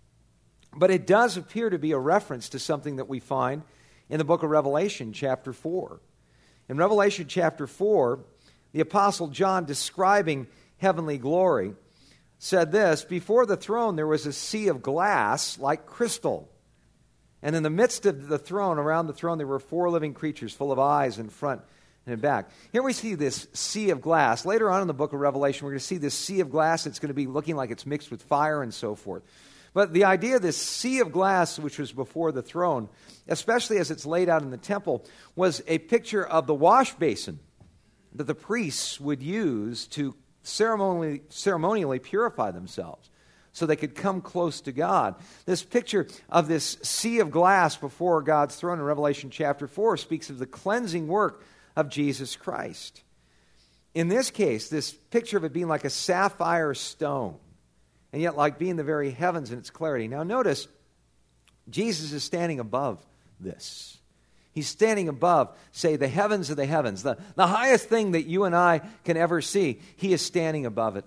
but it does appear to be a reference to something that we find in the book of Revelation, chapter four. In Revelation chapter four, the Apostle John, describing heavenly glory, said this: "Before the throne there was a sea of glass like crystal. And in the midst of the throne, around the throne, there were four living creatures full of eyes in front and in back." Here we see this sea of glass. Later on in the book of Revelation, we're going to see this sea of glass. It's going to be looking like it's mixed with fire and so forth. But the idea of this sea of glass, which was before the throne, especially as it's laid out in the temple, was a picture of the wash basin that the priests would use to ceremonially, ceremonially purify themselves so they could come close to God. This picture of this sea of glass before God's throne in Revelation chapter four speaks of the cleansing work of Jesus Christ. In this case, this picture of it being like a sapphire stone, and yet like being the very heavens in its clarity. Now notice, Jesus is standing above this. He's standing above, say, the heavens of the heavens, the, the highest thing that you and I can ever see. He is standing above it.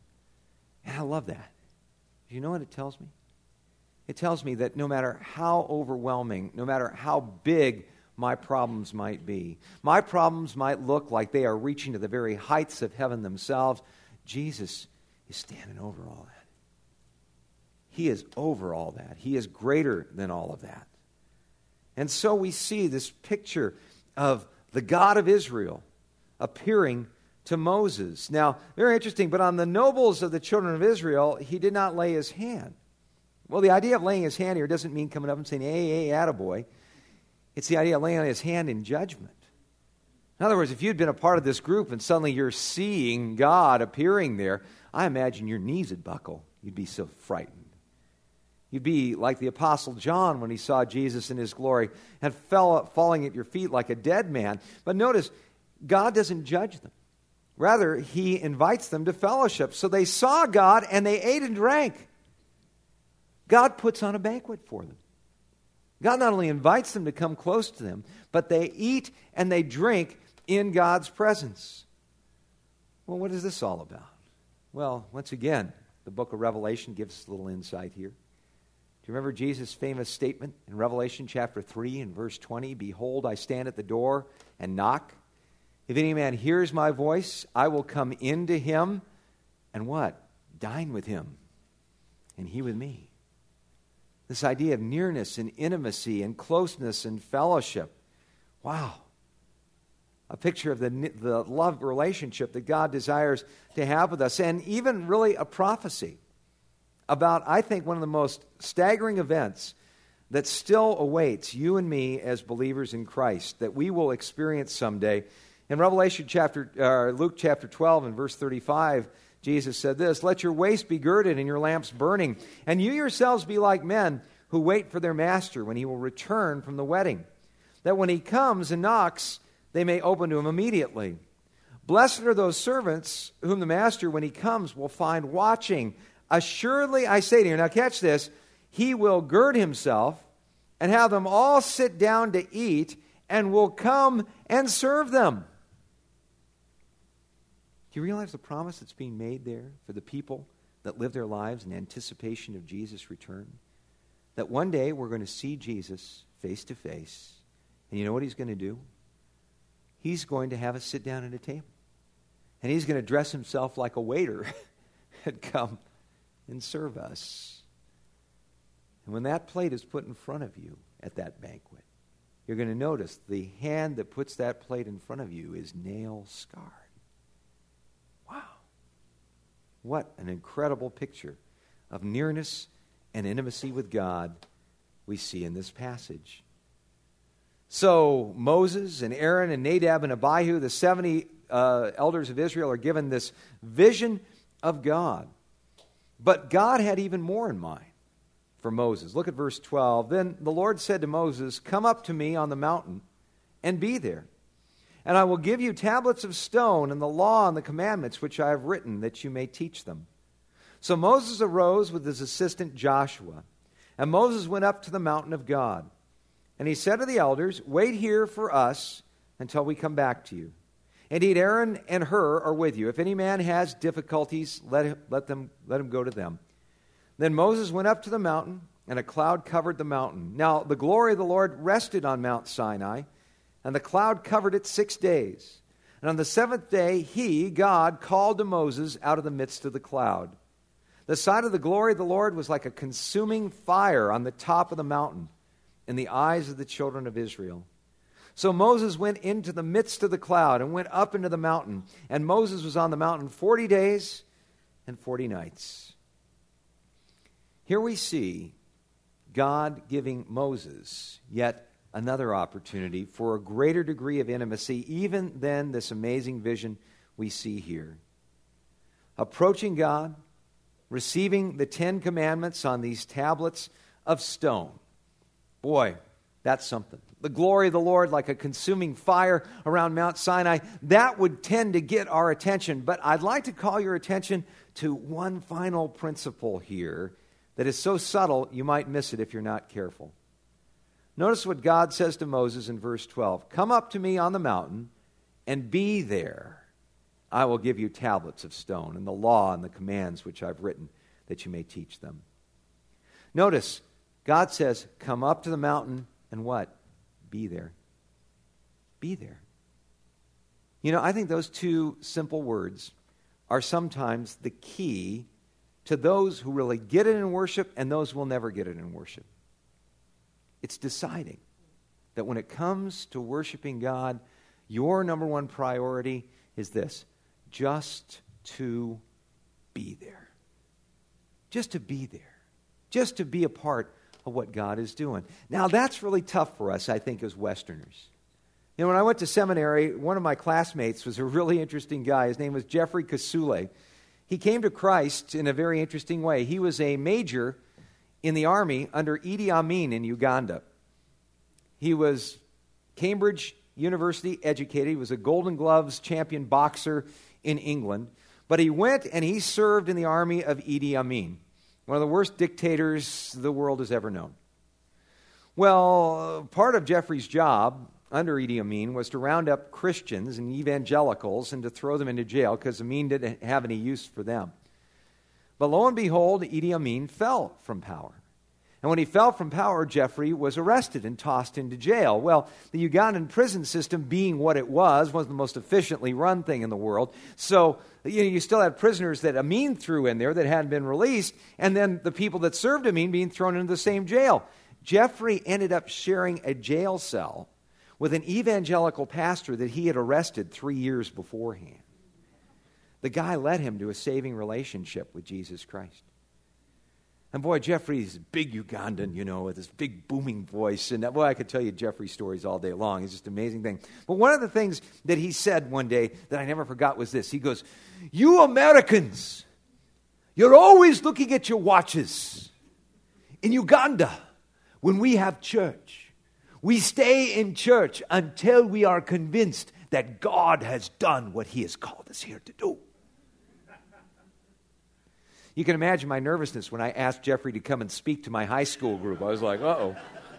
And I love that. Do you know what it tells me? It tells me that no matter how overwhelming, no matter how big my problems might be, my problems might look like they are reaching to the very heights of heaven themselves, Jesus is standing over all that. He is over all that. He is greater than all of that. And so we see this picture of the God of Israel appearing to Moses. Now, very interesting, but on the nobles of the children of Israel, he did not lay his hand. Well, the idea of laying his hand here doesn't mean coming up and saying, hey, hey, attaboy. It's the idea of laying his hand in judgment. In other words, if you'd been a part of this group and suddenly you're seeing God appearing there, I imagine your knees would buckle. You'd be so frightened. You'd be like the Apostle John when he saw Jesus in his glory and fell falling at your feet like a dead man. But notice, God doesn't judge them. Rather, he invites them to fellowship. So they saw God and they ate and drank. God puts on a banquet for them. God not only invites them to come close to them, but they eat and they drink in God's presence. Well, what is this all about? Well, once again, the book of Revelation gives us a little insight here. Do you remember Jesus' famous statement in Revelation chapter three and verse twenty? "Behold, I stand at the door and knock. If any man hears my voice, I will come into him and" what? "Dine with him, and he with me." This idea of nearness and intimacy and closeness and fellowship. Wow. A picture of the, the love relationship that God desires to have with us. And even really a prophecy about, I think, one of the most staggering events that still awaits you and me as believers in Christ, that we will experience someday. In Revelation chapter, uh, Luke chapter twelve and verse thirty-five, Jesus said this: "Let your waist be girded and your lamps burning, and you yourselves be like men who wait for their master when he will return from the wedding, that when he comes and knocks, they may open to him immediately. Blessed are those servants whom the master, when he comes, will find watching. Assuredly, I say to you," now catch this, "he will gird himself and have them all sit down to eat and will come and serve them." Do you realize the promise that's being made there for the people that live their lives in anticipation of Jesus' return? That one day we're going to see Jesus face to face. And you know what he's going to do? He's going to have us sit down at a table. And he's going to dress himself like a waiter and come and serve us. And when that plate is put in front of you at that banquet, you're going to notice the hand that puts that plate in front of you is nail-scarred. Wow. What an incredible picture of nearness and intimacy with God we see in this passage. So Moses and Aaron and Nadab and Abihu, the seventy uh, elders of Israel, are given this vision of God. But God had even more in mind for Moses. Look at verse twelve. Then the Lord said to Moses, "Come up to me on the mountain and be there. And I will give you tablets of stone and the law and the commandments which I have written, that you may teach them." So Moses arose with his assistant Joshua, and Moses went up to the mountain of God. And he said to the elders, "Wait here for us until we come back to you. Indeed, Aaron and Hur are with you. If any man has difficulties, let him, let them, let him go to them." Then Moses went up to the mountain, and a cloud covered the mountain. Now the glory of the Lord rested on Mount Sinai, and the cloud covered it six days. And on the seventh day, he, God, called to Moses out of the midst of the cloud. The sight of the glory of the Lord was like a consuming fire on the top of the mountain in the eyes of the children of Israel. So Moses went into the midst of the cloud and went up into the mountain. And Moses was on the mountain forty days and forty nights. Here we see God giving Moses yet another opportunity for a greater degree of intimacy, even than this amazing vision we see here. Approaching God, receiving the Ten Commandments on these tablets of stone. Boy, that's something. The glory of the Lord like a consuming fire around Mount Sinai, that would tend to get our attention. But I'd like to call your attention to one final principle here that is so subtle you might miss it if you're not careful. Notice what God says to Moses in verse twelve. "Come up to me on the mountain and be there. I will give you tablets of stone and the law and the commands which I've written, that you may teach them." Notice, God says, come up to the mountain and what? Be there. Be there. You know, I think those two simple words are sometimes the key to those who really get it in worship and those who will never get it in worship. It's deciding that when it comes to worshiping God, your number one priority is this: just to be there. Just to be there. Just to be a part of what God is doing. Now, that's really tough for us, I think, as Westerners. You know, when I went to seminary, one of my classmates was a really interesting guy. His name was Jeffrey Kasule. He came to Christ in a very interesting way. He was a major in the army under Idi Amin in Uganda. He was Cambridge University educated. He was a Golden Gloves champion boxer in England. But he went and he served in the army of Idi Amin, one of the worst dictators the world has ever known. Well, part of Jeffrey's job under Idi Amin was to round up Christians and evangelicals and to throw them into jail because Amin didn't have any use for them. But lo and behold, Idi Amin fell from power. And when he fell from power, Jeffrey was arrested and tossed into jail. Well, the Ugandan prison system, being what it was, was the most efficiently run thing in the world. So you know, you still had prisoners that Amin threw in there that hadn't been released, and then the people that served Amin being thrown into the same jail. Jeffrey ended up sharing a jail cell with an evangelical pastor that he had arrested three years beforehand. The guy led him to a saving relationship with Jesus Christ. And boy, Jeffrey's a big Ugandan, you know, with this big booming voice. And boy, I could tell you Jeffrey's stories all day long. It's just an amazing thing. But one of the things that he said one day that I never forgot was this. He goes, "You Americans, you're always looking at your watches. In Uganda, when we have church, we stay in church until we are convinced that God has done what He has called us here to do." You can imagine my nervousness when I asked Jeffrey to come and speak to my high school group. I was like, uh-oh.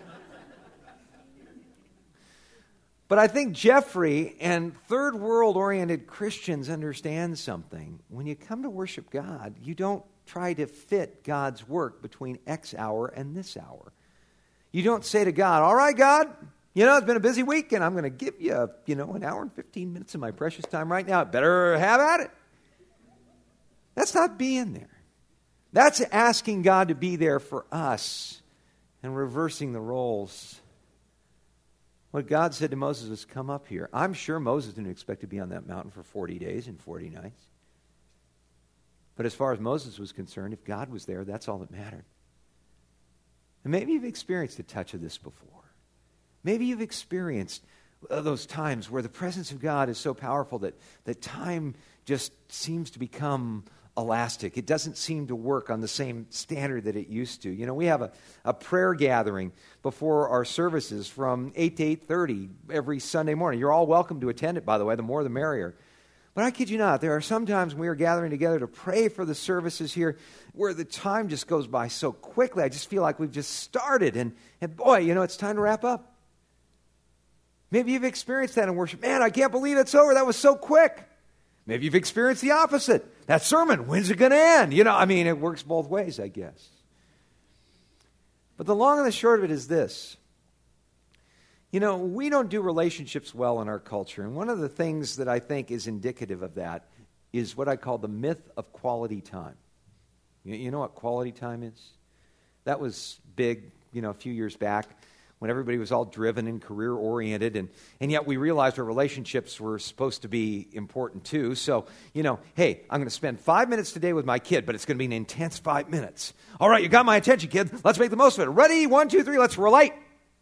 But I think Jeffrey and third world-oriented Christians understand something. When you come to worship God, you don't try to fit God's work between X hour and this hour. You don't say to God, "All right, God, you know, it's been a busy week, and I'm going to give you, you know, an hour and fifteen minutes of my precious time right now. Better have at it." That's not being there. That's asking God to be there for us and reversing the roles. What God said to Moses was, "Come up here." I'm sure Moses didn't expect to be on that mountain for forty days and forty nights. But as far as Moses was concerned, if God was there, that's all that mattered. And maybe you've experienced a touch of this before. Maybe you've experienced those times where the presence of God is so powerful that, that time just seems to become elastic. It doesn't seem to work on the same standard that it used to. You know, we have a, a prayer gathering before our services from eight to eight thirty every Sunday morning. You're all welcome to attend it, by the way. The more the merrier. But I kid you not, there are some times when we are gathering together to pray for the services here where the time just goes by so quickly. I just feel like we've just started. And, and boy, you know, it's time to wrap up. Maybe you've experienced that in worship. Man, I can't believe it's over. That was so quick. Maybe you've experienced the opposite. That sermon, when's it going to end? You know, I mean, it works both ways, I guess. But the long and the short of it is this. You know, we don't do relationships well in our culture. And one of the things that I think is indicative of that is what I call the myth of quality time. You, you know what quality time is? That was big, you know, a few years back when everybody was all driven and career-oriented, and, and yet we realized our relationships were supposed to be important too. So, you know, hey, I'm going to spend five minutes today with my kid, but it's going to be an intense five minutes. All right, you got my attention, kid. Let's make the most of it. Ready? One, two, three, let's relate.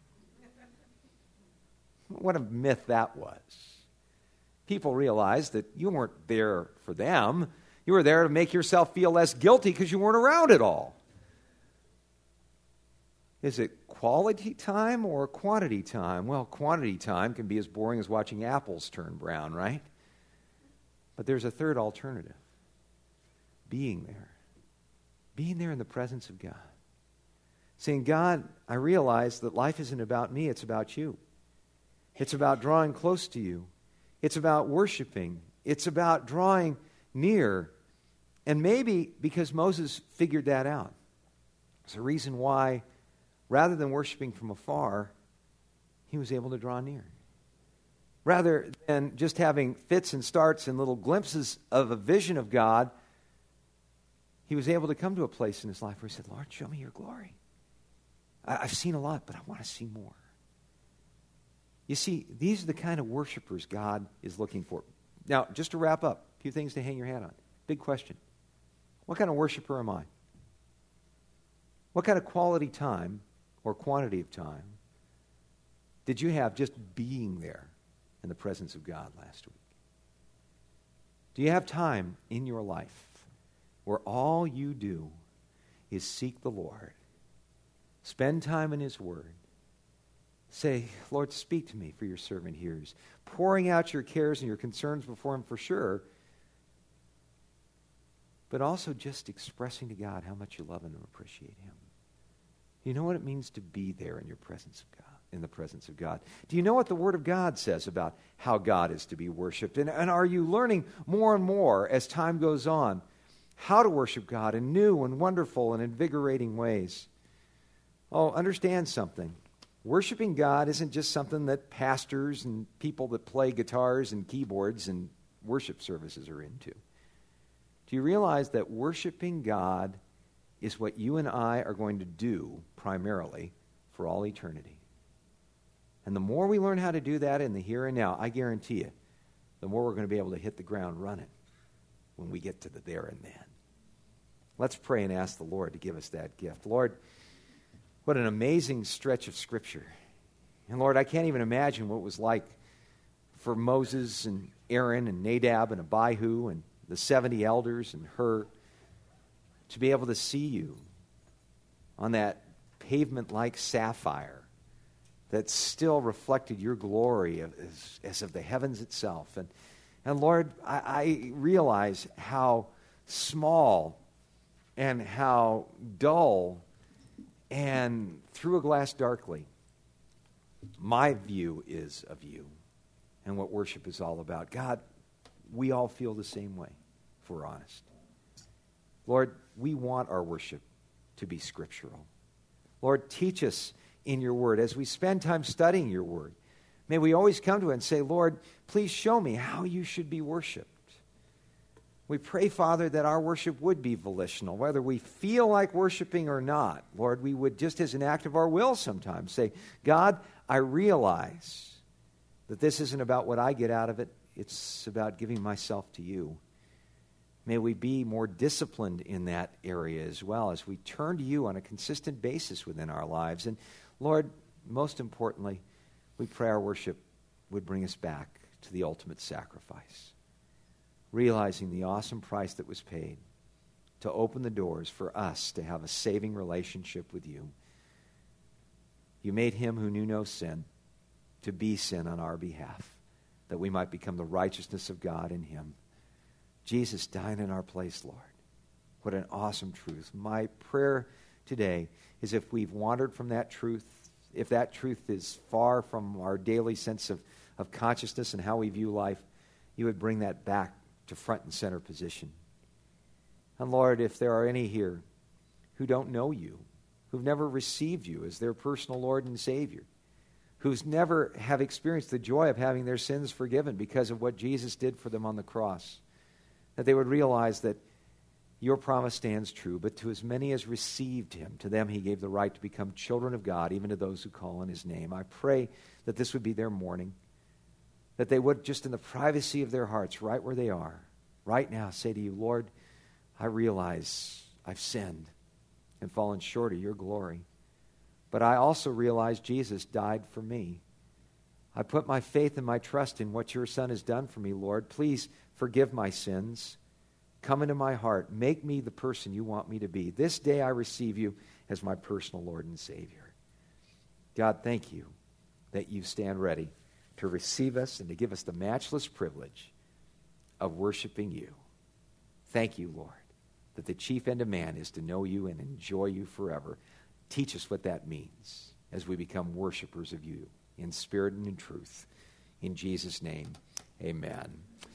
What a myth that was. People realized that you weren't there for them. You were there to make yourself feel less guilty because you weren't around at all. Is it quality time or quantity time? Well, quantity time can be as boring as watching apples turn brown, right? But there's a third alternative. Being there. Being there in the presence of God. Saying, God, I realize that life isn't about me, it's about you. It's about drawing close to you. It's about worshiping. It's about drawing near. And maybe because Moses figured that out, it's a reason why rather than worshiping from afar, he was able to draw near. Rather than just having fits and starts and little glimpses of a vision of God, he was able to come to a place in his life where he said, Lord, show me your glory. I- I've seen a lot, but I want to see more. You see, these are the kind of worshipers God is looking for. Now, just to wrap up, a few things to hang your hat on. Big question. What kind of worshiper am I? What kind of quality time or quantity of time did you have just being there in the presence of God last week? Do you have time in your life where all you do is seek the Lord, spend time in His Word, say, Lord, speak to me, for your servant hears, pouring out your cares and your concerns before Him for sure, but also just expressing to God how much you love Him and appreciate Him? Do you know what it means to be there in your presence of God, in the presence of God? Do you know what the Word of God says about how God is to be worshipped? And, and are you learning more and more as time goes on how to worship God in new and wonderful and invigorating ways? Oh, understand something. Worshiping God isn't just something that pastors and people that play guitars and keyboards and worship services are into. Do you realize that worshiping God is what you and I are going to do primarily for all eternity? And the more we learn how to do that in the here and now, I guarantee you, the more we're going to be able to hit the ground running when we get to the there and then. Let's pray and ask the Lord to give us that gift. Lord, what an amazing stretch of Scripture. And Lord, I can't even imagine what it was like for Moses and Aaron and Nadab and Abihu and the seventy elders and Hur to be able to see you on that pavement-like sapphire that still reflected your glory as, as of the heavens itself. And, and Lord, I, I realize how small and how dull and through a glass darkly my view is of you and what worship is all about. God, we all feel the same way, if we're honest. Lord, we want our worship to be scriptural. Lord, teach us in your word. As we spend time studying your word, may we always come to it and say, Lord, please show me how you should be worshiped. We pray, Father, that our worship would be volitional, whether we feel like worshiping or not. Lord, we would, just as an act of our will sometimes, say, God, I realize that this isn't about what I get out of it. It's about giving myself to you. May we be more disciplined in that area as well as we turn to you on a consistent basis within our lives. And Lord, most importantly, we pray our worship would bring us back to the ultimate sacrifice, realizing the awesome price that was paid to open the doors for us to have a saving relationship with you. You made him who knew no sin to be sin on our behalf, that we might become the righteousness of God in him. Jesus dying in our place, Lord. What an awesome truth. My prayer today is if we've wandered from that truth, if that truth is far from our daily sense of, of consciousness and how we view life, you would bring that back to front and center position. And Lord, if there are any here who don't know you, who've never received you as their personal Lord and Savior, who's never have experienced the joy of having their sins forgiven because of what Jesus did for them on the cross, that they would realize that your promise stands true, but to as many as received him, to them he gave the right to become children of God, even to those who call on his name. I pray that this would be their morning, that they would, just in the privacy of their hearts, right where they are, right now, say to you, Lord, I realize I've sinned and fallen short of your glory, but I also realize Jesus died for me. I put my faith and my trust in what your Son has done for me, Lord. Please forgive my sins. Come into my heart. Make me the person you want me to be. This day I receive you as my personal Lord and Savior. God, thank you that you stand ready to receive us and to give us the matchless privilege of worshiping you. Thank you, Lord, that the chief end of man is to know you and enjoy you forever. Teach us what that means as we become worshipers of you in spirit and in truth. In Jesus' name, amen.